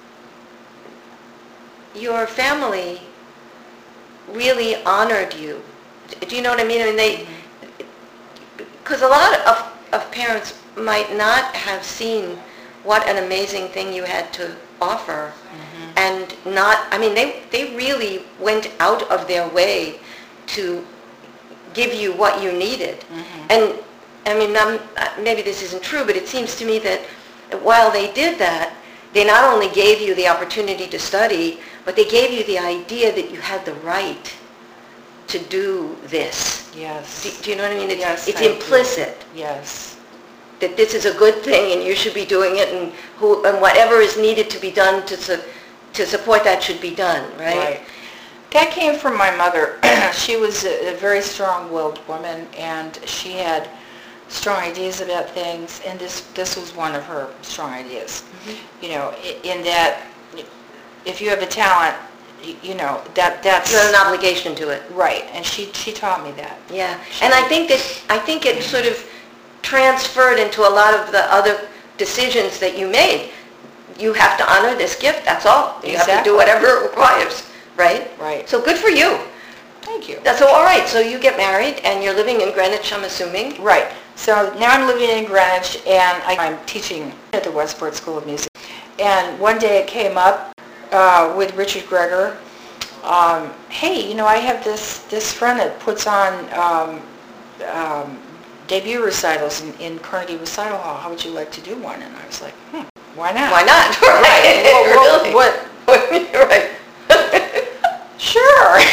your family really honored you. Do you know what I mean? I mean, they, because a lot of, of parents might not have seen what an amazing thing you had to offer, Mm-hmm. and not, I mean, they, they really went out of their way to give you what you needed. Mm-hmm. And, I mean, I'm, maybe this isn't true, but it seems to me that while they did that, they not only gave you the opportunity to study, but they gave you the idea that you had the right to do this. Yes. Do, do you know what I mean? It's, Yes, it's I do. implicit Yes. that this is a good thing and you should be doing it, and who and whatever is needed to be done to su- to support that should be done, right? Right. That came from my mother. She was a, a very strong-willed woman, and she had strong ideas about things, and this this was one of her strong ideas. Mm-hmm. You know, i- in that if you have a talent, y- you know, that that's You have an obligation to it. right, and she she taught me that. Yeah, and I think that I think it sort of transferred into a lot of the other decisions that you made. You have to honor this gift, that's all. You have to Exactly. do whatever it requires, right? Right. So good for you. Thank you. That's so all right. So you get married and you're living in Greenwich, I'm assuming. Right. So now I'm living in Greenwich, and I, I'm teaching at the Westport School of Music. And one day it came up uh, with Richard Greger. Um, hey, you know, I have this this friend that puts on um, um, debut recitals in, in Carnegie Recital Hall. How would you like to do one? And I was like, hmm, why not? Why not? Right. Well, well, Really? what? Right. Sure.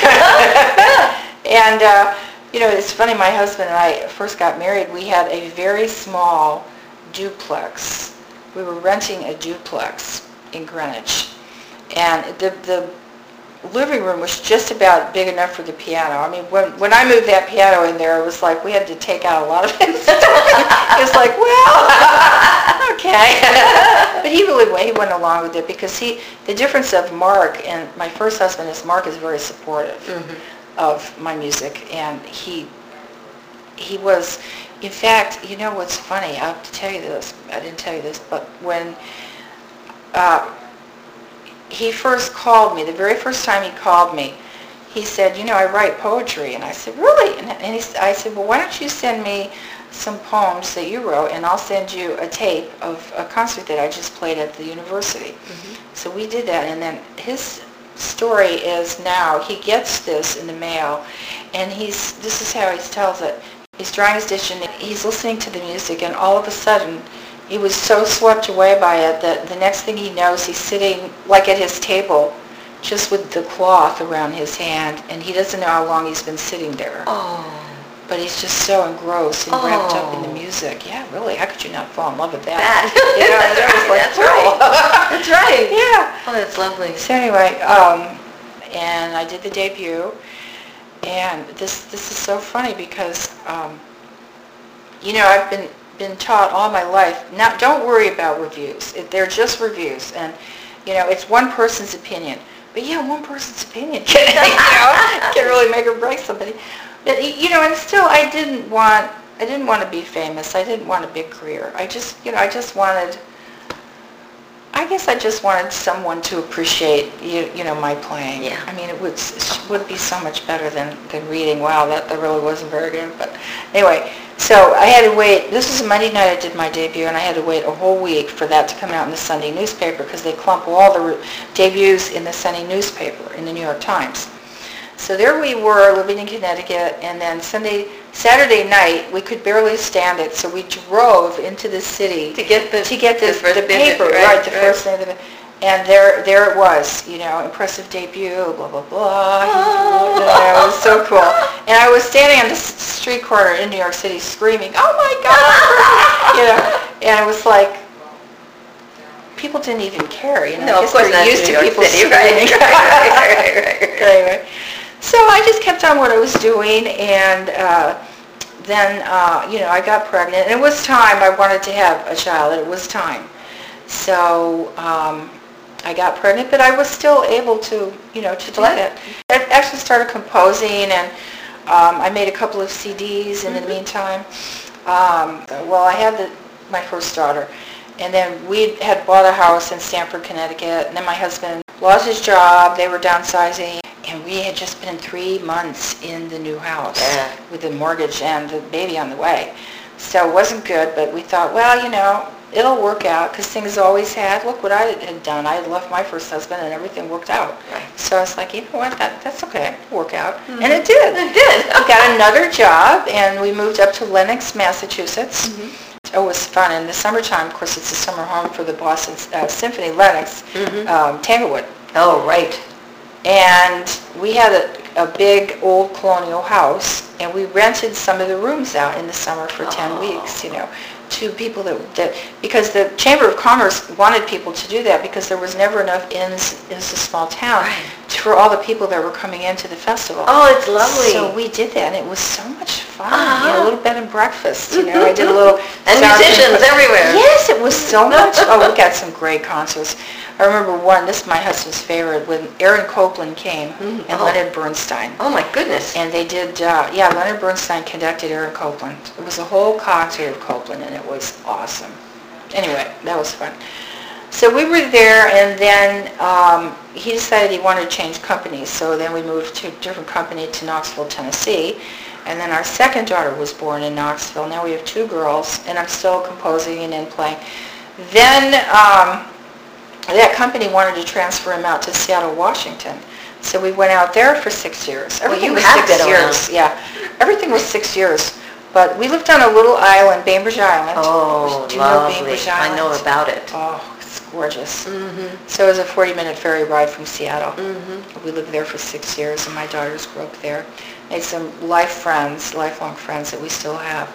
And, uh, you know, it's funny, my husband and I first got married, we had a very small duplex. We were renting a duplex in Greenwich. And the, the living room was just about big enough for the piano. I mean, when, when I moved that piano in there, it was like we had to take out a lot of it. It was like, well, okay. But he really went, he went along with it, because he, the difference of Mark and my first husband is Mark is very supportive of my music, and he he was, in fact, you know what's funny, I have to tell you this, I didn't tell you this, but when uh, he first called me, the very first time he called me, he said, you know, I write poetry. And I said, really? And, and he, I said, well, why don't you send me some poems that you wrote, and I'll send you a tape of a concert that I just played at the university. Mm-hmm. So we did that, and then his story is now he gets this in the mail, and he's this is how he tells it. He's drying his dish, and he's listening to the music, and all of a sudden he was so swept away by it that the next thing he knows, he's sitting like at his table just with the cloth around his hand, and he doesn't know how long he's been sitting there. Oh. But he's just so engrossed and wrapped up in the Oh. music. Yeah, really, how could you not fall in love with that? That. You know, that was like, That's right. That's right. Yeah. Oh, that's lovely. So anyway, um, and I did the debut, and this this is so funny because, um, you know, I've been been taught all my life, now don't worry about reviews. It, they're just reviews, and you know, it's one person's opinion. But yeah, one person's opinion can, you know, can really make or break somebody. But you know, and still, I didn't want I didn't want to be famous. I didn't want a big career. I just, you know, I just wanted. I guess I just wanted someone to appreciate you, you know, my playing. Yeah. I mean, it would it would be so much better than, than reading. Wow, that, that really wasn't very good. But anyway, so I had to wait. This was a Monday night I did my debut, and I had to wait a whole week for that to come out in the Sunday newspaper, because they clump all the re- debuts in the Sunday newspaper, in the New York Times. So there we were, living in Connecticut, and then Sunday, Saturday night, we could barely stand it, so we drove into the city To get the to get the this, first the visit, paper, right, right, the right. first thing, the, and there there it was, you know, impressive debut, blah, blah, blah. You know, it was so cool. And I was standing on the s- street corner in New York City screaming, oh my God! You know, and it was like, people didn't even care, you know. No, I of guess course they're not. used New to York people City, screaming. right, right, right, right, right. Anyway, so I just kept on what I was doing, and uh, then, uh, you know, I got pregnant. And it was time. I wanted to have a child. It was time. So um, I got pregnant, but I was still able to, you know, to do that. I actually started composing, and um, I made a couple of C Ds in mm-hmm. the meantime. Um, well, I had the, my first daughter, and then we had bought a house in Stamford, Connecticut, and then my husband lost his job. They were downsizing, and we had just been three months in the new house yeah. with the mortgage and the baby on the way. So it wasn't good, but we thought, well, you know, it'll work out, because things always had. Look what I had done. I had left my first husband, and everything worked out. Right. So I was like, you know what, that, that's okay. It'll work out. Mm-hmm. And it did. It did. We got another job, and we moved up to Lenox, Massachusetts. Mm-hmm. It was fun. In the summertime, of course, it's the summer home for the Boston uh, Symphony, Lenox, mm-hmm. um, Tanglewood. Oh, right. And we had a, a big old colonial house, and we rented some of the rooms out in the summer for ten oh. weeks, you know, to people that, that, because the Chamber of Commerce wanted people to do that, because there was never enough inns in this small town right. for all the people that were coming into the festival. Oh, it's lovely. So we did that, and it was so much fun. Uh-huh. You know, a little bed and breakfast, you know. I did a little... And musicians everywhere. Yes, it was so much. Oh, we got some great concerts. I remember one, this is my husband's favorite, when Aaron Copland came mm, and oh. Leonard Bernstein. Oh, my goodness. And they did, uh, yeah, Leonard Bernstein conducted Aaron Copland. It was a whole concert of Copland, and it was awesome. Anyway, that was fun. So we were there, and then um, he decided he wanted to change companies, so then we moved to a different company to Knoxville, Tennessee. And then our second daughter was born in Knoxville. Now we have two girls, and I'm still composing and playing. Then... Um, that company wanted to transfer him out to Seattle, Washington. So we went out there for six years. Everything well, you was have six been years. Around. Yeah, everything was six years. But we lived on a little island, Bainbridge Island. Oh, Do you lovely. know Bainbridge Island? I know about it. Oh, it's gorgeous. Mm-hmm. So it was a forty-minute ferry ride from Seattle. Mm-hmm. We lived there for six years, and my daughters grew up there. Made some life friends, lifelong friends that we still have.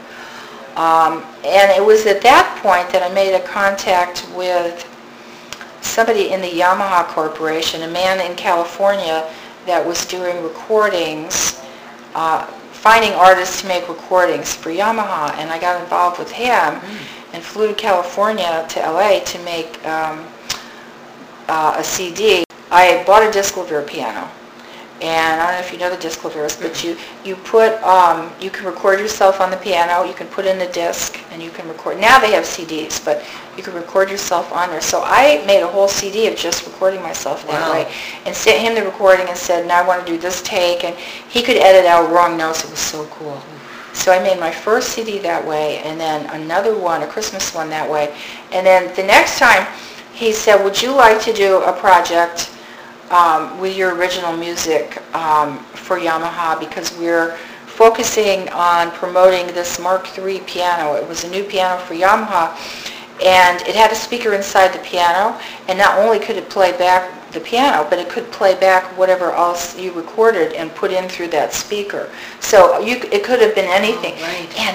Um, and it was at that point that I made a contact with somebody in the Yamaha Corporation, a man in California that was doing recordings, uh, finding artists to make recordings for Yamaha, and I got involved with him mm. and flew to California, to L A, to make um, uh, a C D. I bought a Disclavier piano, and I don't know if you know the Disclaviers, but you, you put, um, you can record yourself on the piano, you can put in a disc, and you can record. Now they have C Ds, but you can record yourself on there. So I made a whole C D of just recording myself that wow. way, and sent him the recording and said, now I want to do this take, and he could edit out wrong notes. It was so cool. So I made my first C D that way, and then another one, a Christmas one that way. And then the next time, he said, would you like to do a project Um, with your original music um, for Yamaha, because we're focusing on promoting this Mark three piano. It was a new piano for Yamaha, and it had a speaker inside the piano, and not only could it play back the piano, but it could play back whatever else you recorded and put in through that speaker. So you, it could have been anything. Oh, right. And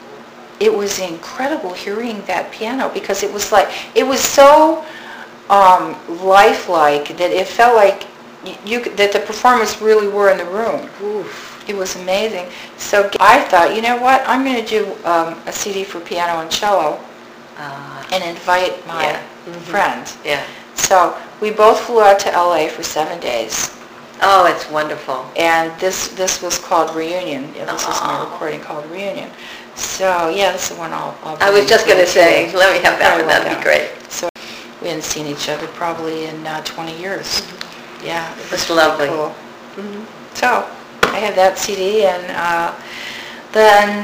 it was incredible hearing that piano, because it was like, it was so Um, lifelike that it felt like you, you that the performers really were in the room. Oof. It was amazing. So I thought, you know what, I'm going to do um, a C D for piano and cello uh, and invite my yeah. mm-hmm. friends. Yeah. So we both flew out to L A for seven days. Oh, it's wonderful. And this this was called Reunion. Yeah, this was my recording called Reunion. So yeah, this is the one I'll. I'll I was just going to say, let me have that one. That'd be great. So. We hadn't seen each other probably in uh, twenty years. Mm-hmm. Yeah, it was It's lovely. Cool. Mm-hmm. So I had that C D, and uh, then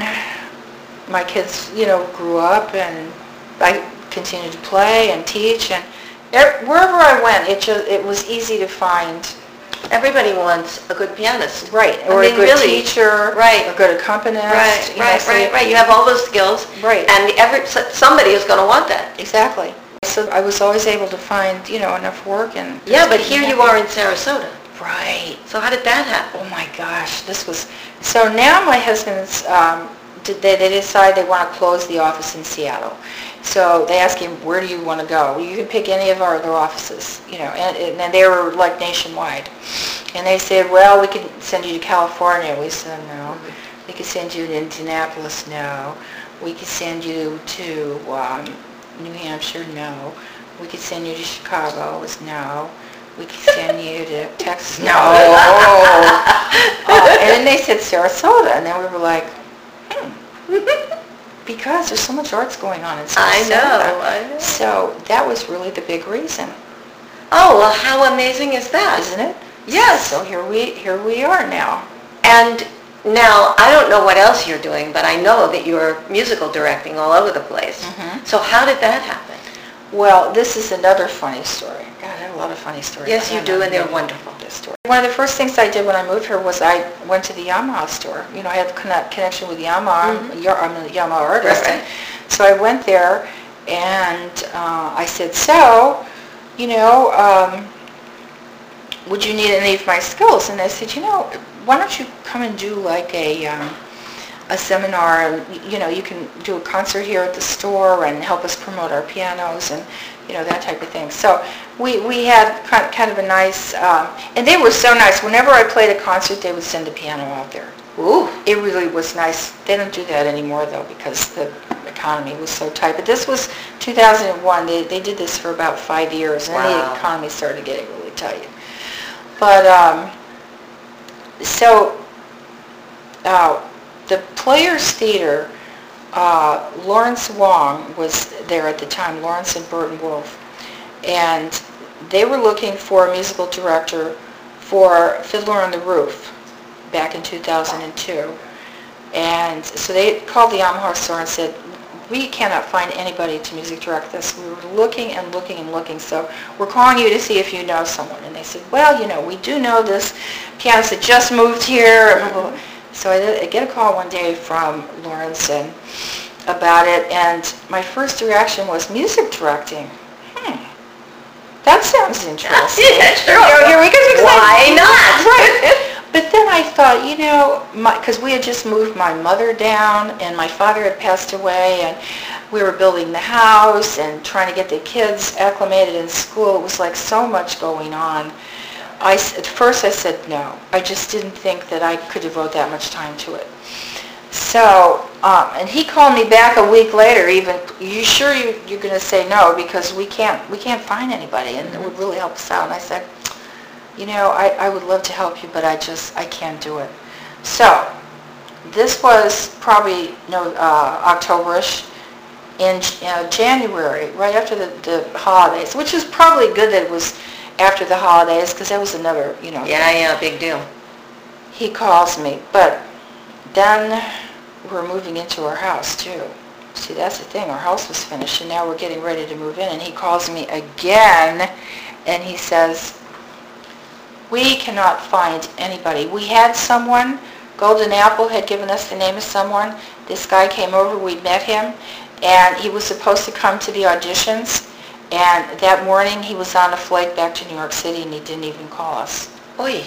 my kids, you know, grew up, and I continued to play and teach, and er- wherever I went, it just it was easy to find. Everybody wants a good pianist, right? I Or mean, a good really, teacher, right? A good accompanist, right? You right, know, so right, you, right. You have all those skills, right? And every somebody is going to want that. Exactly. So I was always able to find, you know, enough work, and yeah, but here you are in Sarasota. Right. So how did that happen? Oh my gosh, this was, so now my husband's, um, they, they decide they want to close the office in Seattle. So they ask him, where do you want to go? Well, you can pick any of our other offices, you know, and, and they were like nationwide. And they said, well, we could send you to California. We said, no. Mm-hmm. We could send you to Indianapolis, no. We could send you to um, New Hampshire, no. we could send you to Chicago. It was no. We could send you to Texas. No. uh, and then they said Sarasota, and then we were like, hmm. Because there's so much arts going on in Sarasota. I know, I know. So that was really the big reason. Oh, well, how amazing is that? Isn't it? Yes. So here we here we are now. And now, I don't know what else you're doing, but I know that you're musical directing all over the place. Mm-hmm. So how did that happen? Well, this is another funny story. God, I have a lot of funny stories. Yes, you I do, know and they're you know wonderful. This story. One of the first things I did when I moved here was I went to the Yamaha store. You know, I had a connect, connection with Yamaha. Mm-hmm. I'm, a, I'm a Yamaha artist. Right, right. So I went there, and uh, I said, so, you know, um, would you need any of my skills? And they said, you know, why don't you come and do like a um, a seminar, and you know, you can do a concert here at the store and help us promote our pianos and you know that type of thing. So we we had kind of a nice, um, and they were so nice. Whenever I played a concert, they would send a piano out there. Ooh. It really was nice. They don't do that anymore though because the economy was so tight. But this was two thousand one. They they did this for about five years, and Wow. then the economy started getting really tight. But um, so uh, the Players Theater, uh, Lawrence Wong was there at the time, Lawrence and Burton Wolf, and they were looking for a musical director for Fiddler on the Roof back in two thousand two. And so they called the Yamaha store and said, we cannot find anybody to music direct this. We were looking and looking and looking, so we're calling you to see if you know someone. And they said, well, you know, we do know this pianist that just moved here. Mm-hmm. So I, did, I get a call one day from Lawrence and about it, and my first reaction was music directing. Hmm, that sounds interesting. Yeah, sure. You know, here we go. Why not? Right. But then I thought, you know, because we had just moved my mother down, and my father had passed away, and we were building the house and trying to get the kids acclimated in school. It was like so much going on. I, at first I said no. I just didn't think that I could devote that much time to it. So, um, and he called me back a week later even, you sure you, you're going to say no because we can't, we can't find anybody and it would really help us out. And I said, you know, I, I would love to help you, but I just, I can't do it. So, this was probably no uh, October-ish. In uh, January, right after the, the holidays, which is probably good that it was after the holidays, because that was another, you know. Yeah, yeah, big deal. He calls me, but then we're moving into our house, too. See, that's the thing. Our house was finished, and now we're getting ready to move in, and he calls me again, and he says, we cannot find anybody. We had someone, Golden Apple had given us the name of someone. This guy came over, we met him, and he was supposed to come to the auditions, and that morning he was on a flight back to New York City, and he didn't even call us. Oy.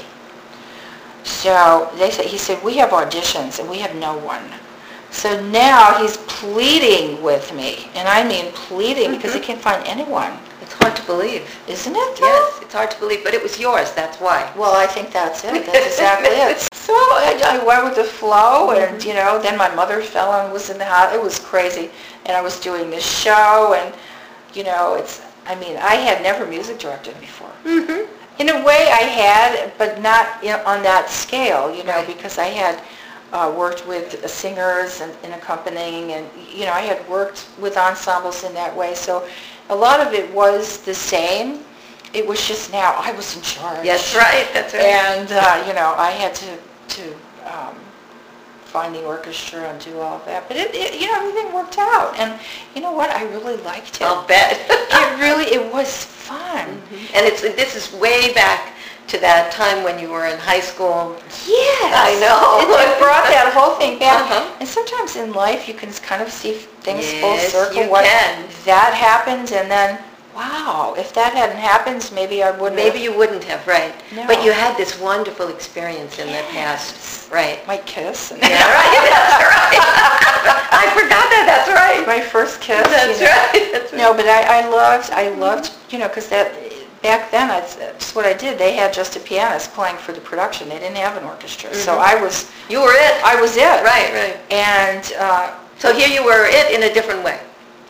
So they said, he said, we have auditions, and we have no one. So now he's pleading with me, and I mean pleading, mm-hmm. because he can't find anyone. It's hard to believe. Isn't it? Though? Yes, it's hard to believe, but it was yours, that's why. Well, I think that's it. That's exactly it. So I, I went with the flow, and, you know, then my mother fell and was in the house. It was crazy. And I was doing this show, and, you know, it's, I mean, I had never music directed before. Mm-hmm. In a way I had, but not you know, on that scale, you know, Right. because I had uh, worked with singers and, and accompanying, and, you know, I had worked with ensembles in that way. So a lot of it was the same. It was just now I was in charge. That's right, that's right. And, uh, you know, I had to, to um, find the orchestra and do all of that. But, it, it, you know, everything worked out. And you know what? I really liked it. I'll bet. It really, it was fun. Mm-hmm. And it's this is way back to that time when you were in high school. Yes. I know. It, it brought that whole thing back. Uh-huh. And sometimes in life you can kind of see things Yes, full circle. you What, can. That happened, and then, wow, if that hadn't happened, maybe I wouldn't Maybe have. you wouldn't have, right. No. But you had this wonderful experience in the past. Right. My kiss. And Yeah, right, that's right. I forgot that, that's right. My first kiss. That's you know. right. That's right. No, but I, I loved, I loved, you know, because that, back then, that's, that's what I did. They had just a pianist playing for the production. They didn't have an orchestra. Mm-hmm. So I was, You were it. I was it. Right, right. And, uh, So here you were it in a different way.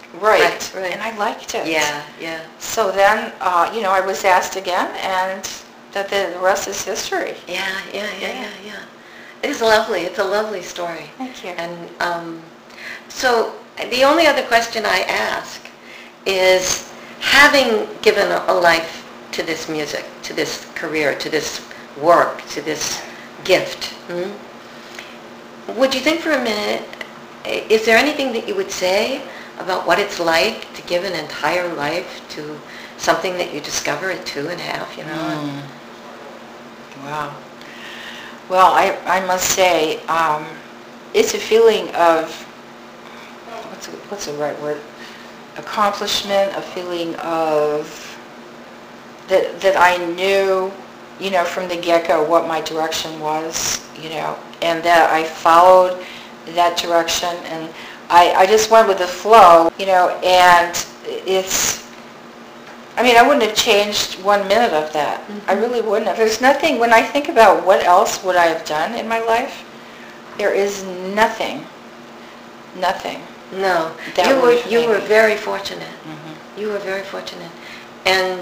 Right. Right, right. And I liked it. Yeah, yeah. So then, uh, you know, I was asked again, and that the, the rest is history. Yeah, yeah, yeah, Yeah. yeah, yeah. It is lovely. It's a lovely story. Thank you. And um, so the only other question I ask is, having given a, a life to this music, to this career, to this work, to this gift, hmm? would you think for a minute, is there anything that you would say about what it's like to give an entire life to something that you discover at two and a half, you know? Mm. Wow. Well, I, I must say, um, it's a feeling of, what's, the- what's the right word? Accomplishment, a feeling of, that, that I knew, you know, from the get-go what my direction was, you know, and that I followed that direction, and I, I just went with the flow, you know, and it's, I mean, I wouldn't have changed one minute of that. Mm-hmm. I really wouldn't have. There's nothing, when I think about what else would I have done in my life, there is nothing, nothing. No, That you were would you make were me- very fortunate. Mm-hmm. You were very fortunate, and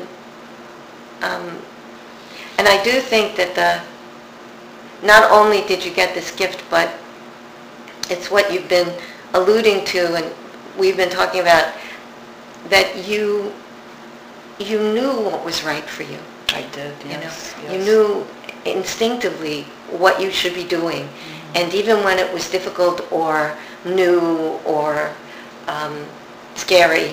um, and I do think that the not only did you get this gift, but it's what you've been alluding to, and we've been talking about, that you you knew what was right for you. I did, You yes. know, yes. you knew instinctively what you should be doing, Mm-hmm. and even when it was difficult or new or um, scary,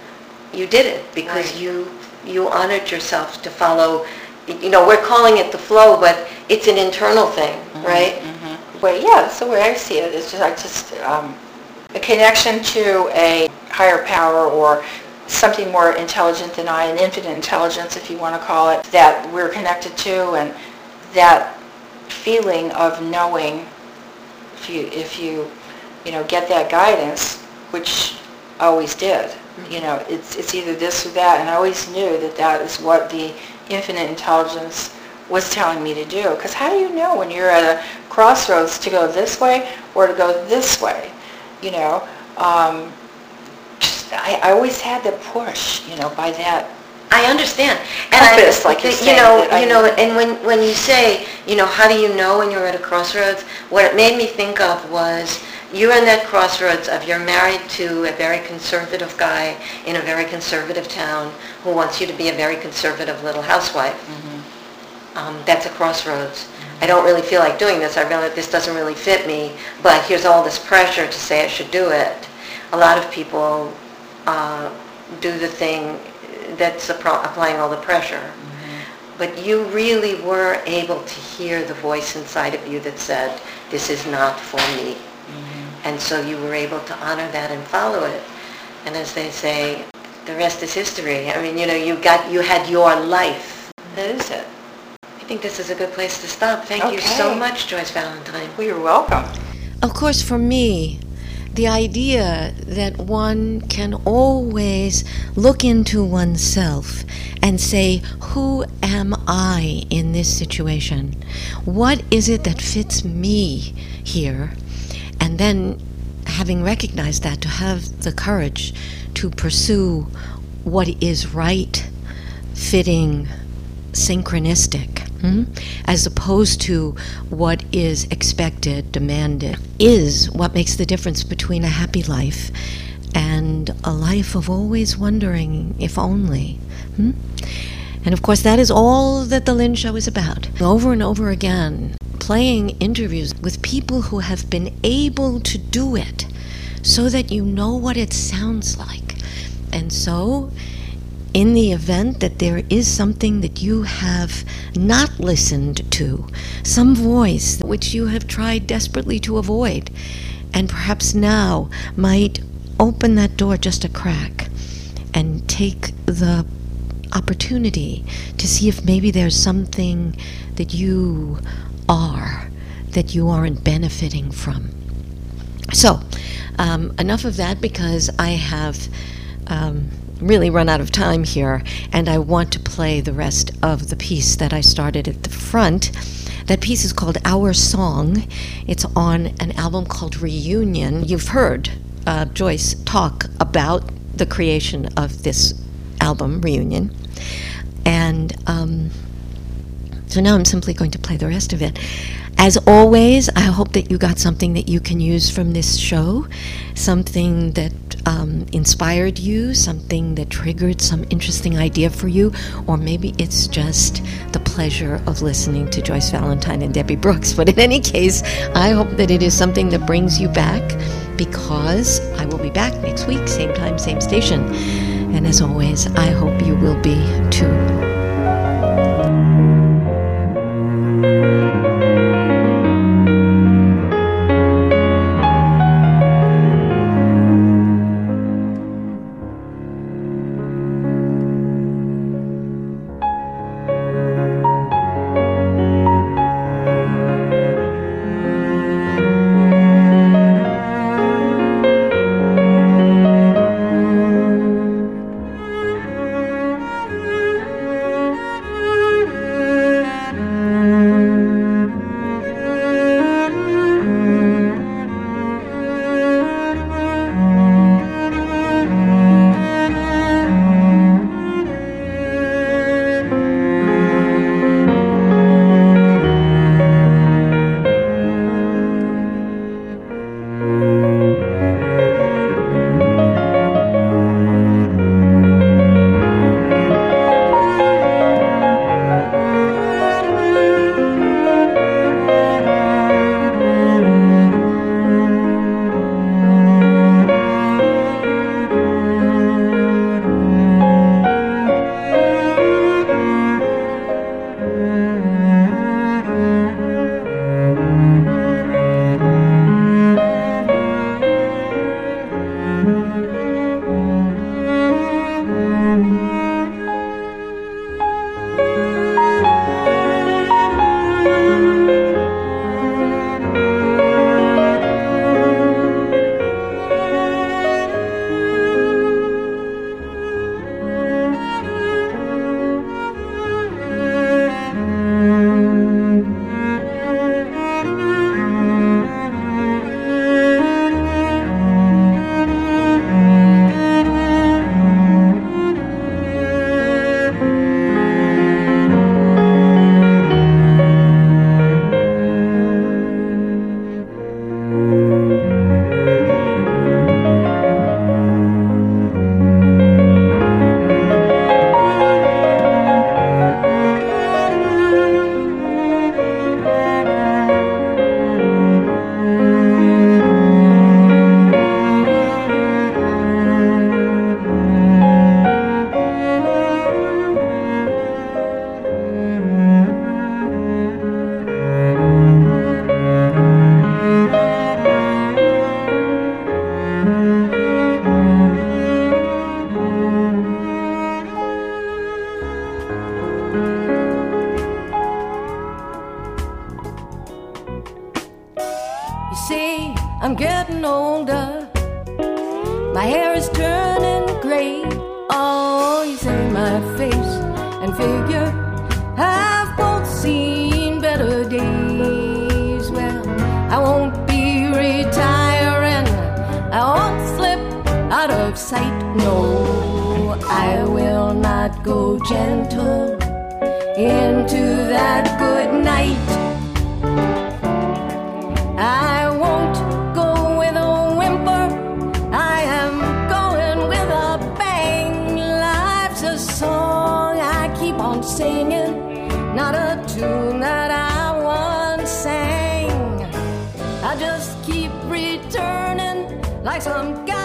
you did it because Right. you you honored yourself to follow. You know, we're calling it the flow, but it's an internal thing, right? Mm-hmm. But yeah, that's the way I see it. It's just, I just, um, a connection to a higher power or something more intelligent than I, an infinite intelligence, if you want to call it, that we're connected to, and that feeling of knowing, if you, if you, you know, get that guidance, which I always did. You know, it's it's either this or that, and I always knew that that is what the infinite intelligence was telling me to do. Because how do you know when you're at a crossroads to go this way or to go this way? You know, um, just, I, I always had the push, you know, by that. I understand. Compass, I, like you're you saying, know, that I- you know, and when when you say, you know, how do you know when you're at a crossroads? What it made me think of was, you're in that crossroads of you're married to a very conservative guy in a very conservative town who wants you to be a very conservative little housewife. Mm-hmm. Um, that's a crossroads. Mm-hmm. I don't really feel like doing this. I realize this doesn't really fit me, but here's all this pressure to say I should do it. A lot of people uh, do the thing that's appro- applying all the pressure. Mm-hmm. But you really were able to hear the voice inside of you that said, this is not for me. And so you were able to honor that and follow it. And as they say, the rest is history. I mean, you know, you got, you had your life. That is it. I think this is a good place to stop. Thank you so Okay. much, Joyce Valentine. Well, you're welcome. Of course, for me, the idea that one can always look into oneself and say, who am I in this situation? What is it that fits me here? And then, having recognized that, to have the courage to pursue what is right, fitting, synchronistic, hmm? as opposed to what is expected, demanded, is what makes the difference between a happy life and a life of always wondering if only. Hmm? And of course, that is all that the Lynn Show is about. Over and over again, playing interviews with people who have been able to do it so that you know what it sounds like. And so, in the event that there is something that you have not listened to, some voice which you have tried desperately to avoid, and perhaps now might open that door just a crack and take the opportunity to see if maybe there's something that you are that you aren't benefiting from. So, um, enough of that, because I have um, really run out of time here, and I want to play the rest of the piece that I started at the front. That piece is called Our Song. It's on an album called Reunion. You've heard uh, Joyce talk about the creation of this album, Reunion. And um, so now I'm simply going to play the rest of it. As always, I hope that you got something that you can use from this show, something that um, inspired you, something that triggered some interesting idea for you, or maybe it's just the pleasure of listening to Joyce Valentine and Debbie Brooks. But in any case, I hope that it is something that brings you back, because I will be back next week, same time, same station. And as always, I hope you will be too. see, I'm getting older. My hair is turning gray. Oh, you say my face and figure have both seen better days. Well, I won't be retiring. I won't slip out of sight. No, I will not go gentle into that good night. I won't go with a whimper. I am going with a bang. Life's a song I keep on singing, not a tune that I once sang. I just keep returning like some guy